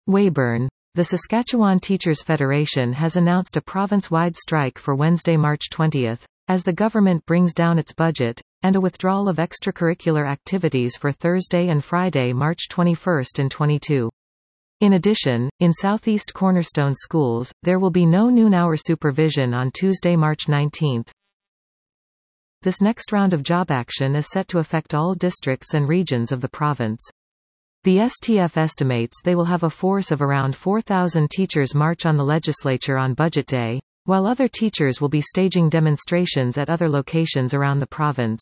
Weyburn. The Saskatchewan Teachers Federation has announced a province-wide strike for Wednesday, March 20, as the government brings down its budget, and a withdrawal of extracurricular activities for Thursday and Friday, March 21 and 22. In addition, in Southeast Cornerstone schools, there will be no noon-hour supervision on Tuesday, March 19. This next round of job action is set to affect all districts and regions of the province. The STF estimates they will have a force of around 4,000 teachers march on the legislature on Budget Day, while other teachers will be staging demonstrations at other locations around the province.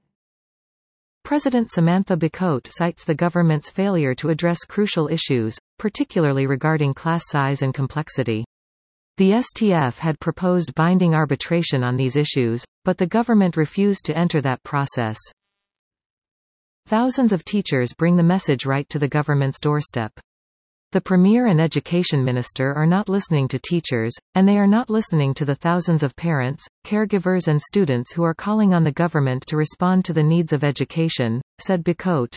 President Samantha Bicote cites the government's failure to address crucial issues, particularly regarding class size and complexity. The STF had proposed binding arbitration on these issues, but the government refused to enter that process. Thousands of teachers bring the message right to the government's doorstep. The Premier and Education Minister are not listening to teachers, and they are not listening to the thousands of parents, caregivers and students who are calling on the government to respond to the needs of education, said Bicote.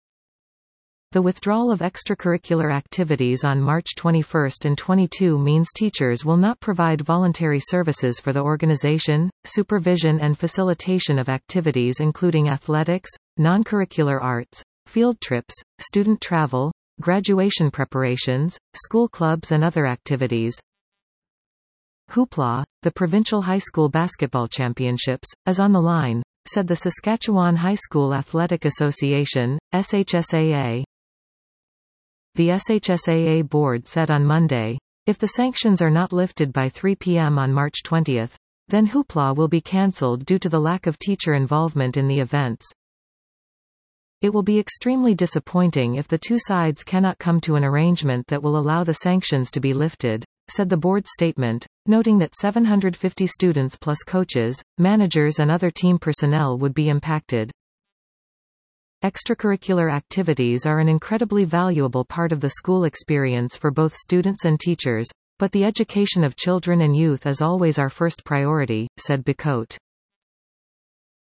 The withdrawal of extracurricular activities on March 21 and 22 means teachers will not provide voluntary services for the organization, supervision and facilitation of activities including athletics, non-curricular arts, field trips, student travel, graduation preparations, school clubs and other activities. Hoopla, the Provincial High School Basketball Championships, is on the line, said the Saskatchewan High School Athletic Association, SHSAA. The SHSAA board said on Monday, if the sanctions are not lifted by 3 p.m. on March 20, then Hoopla will be cancelled due to the lack of teacher involvement in the events. It will be extremely disappointing if the two sides cannot come to an arrangement that will allow the sanctions to be lifted, said the board statement, noting that 750 students plus coaches, managers and other team personnel would be impacted. Extracurricular activities are an incredibly valuable part of the school experience for both students and teachers, but the education of children and youth is always our first priority, said Bicote.